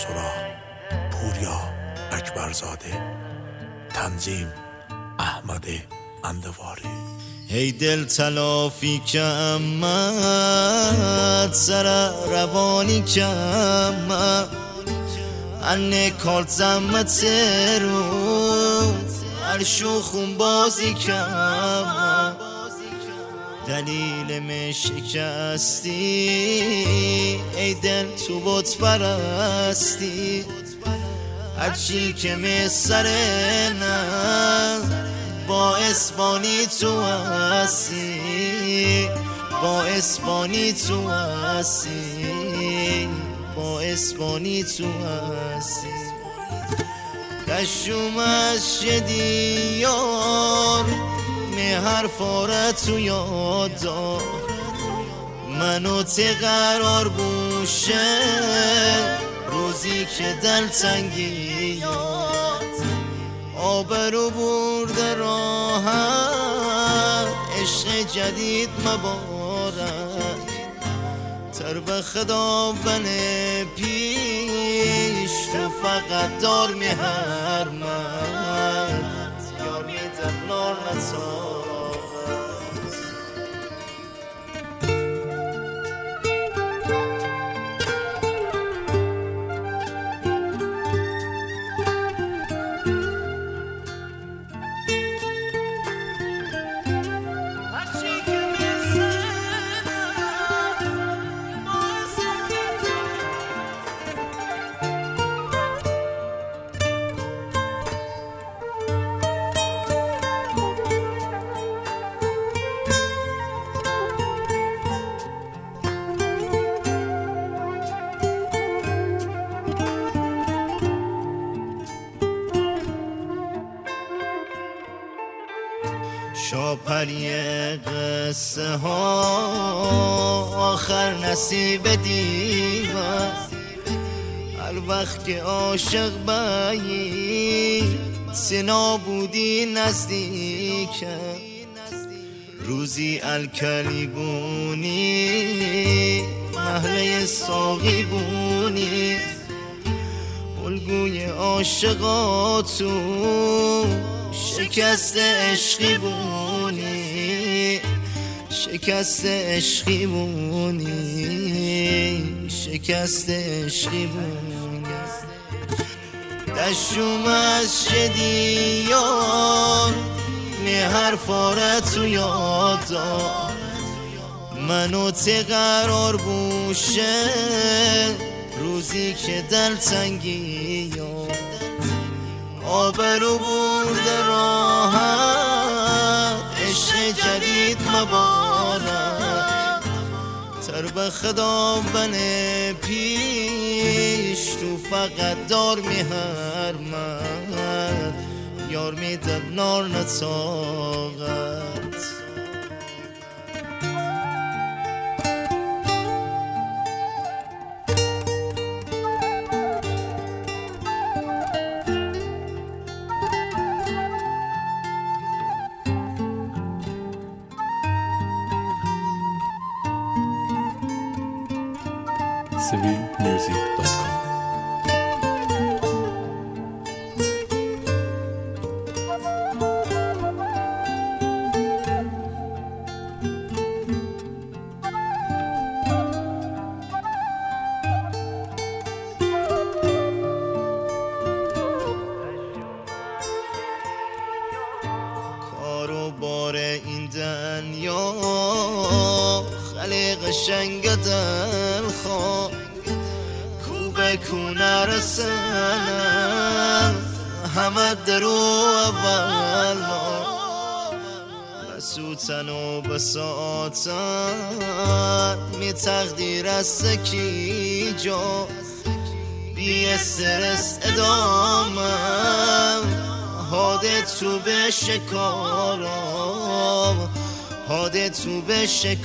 سرا پوریا اکبرزاده، تنظیم احمد اندواری. ای دل تلافی کمت سر روانی کمت انه کارت زمت رو عرشو خون بازی کمت دلیل می شکستی ای دل تو بت پرستی هرچی که می سره نه با اسبانی تو هستی با اسبانی تو هستی با اسبانی تو هستی کشوم از شدی یار می حرفاره تو یاد دار منو تی قرار بوشه روزی که دل تنگی یاد آبرو برده راحت عشق جدید مبارک تر به خدا بنه پیش تو فقط دار می هر مرد یار می در نار نساقت شاپری قصه ها آخر نصیب دیوان هر وقت که عاشق بایی سنا بودی نزدیکه روزی الکلی بونی محله ساقی بونی الگوی عاشقاتو شکست عشقی بونی شکست عشقی بونی شکست عشقی بونی دشوم از شدی یار می حرفاره تو یاد دار منو تی قرار بوشه روزی که دل تنگی یاد آبرو برده راحت عشق جدید مبارک تر به خدا بنه پیش تو فقط دار می هر مرد یار می در نار نتاقت civilmusic.com کارو بار این دنیا خلق شنگ دل خواه کوبه کونه رسن همه درو اول بسوتن و بساتن می تقدیر است کی جا بی استرس ادامم هاده تو به شکارم هاده تو به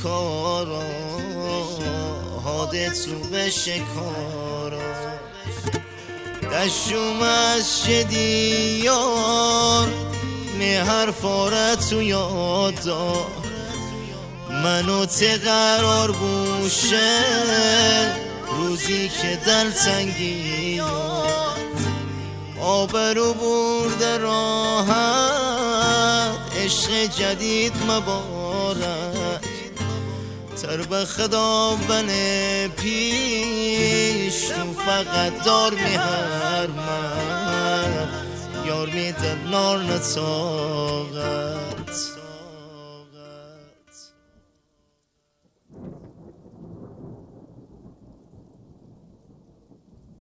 شکارم هاده تو به شکارم دشوم از شدی یار می حرفاره تو یاد دار منو تی قرار بوشه روزی که دلتنگی آبرو برده راحت، عشق جدید مبارک. تر به خدا بنه پیش، تو فقط دار میهرمن، یار میدم نار نتاقت.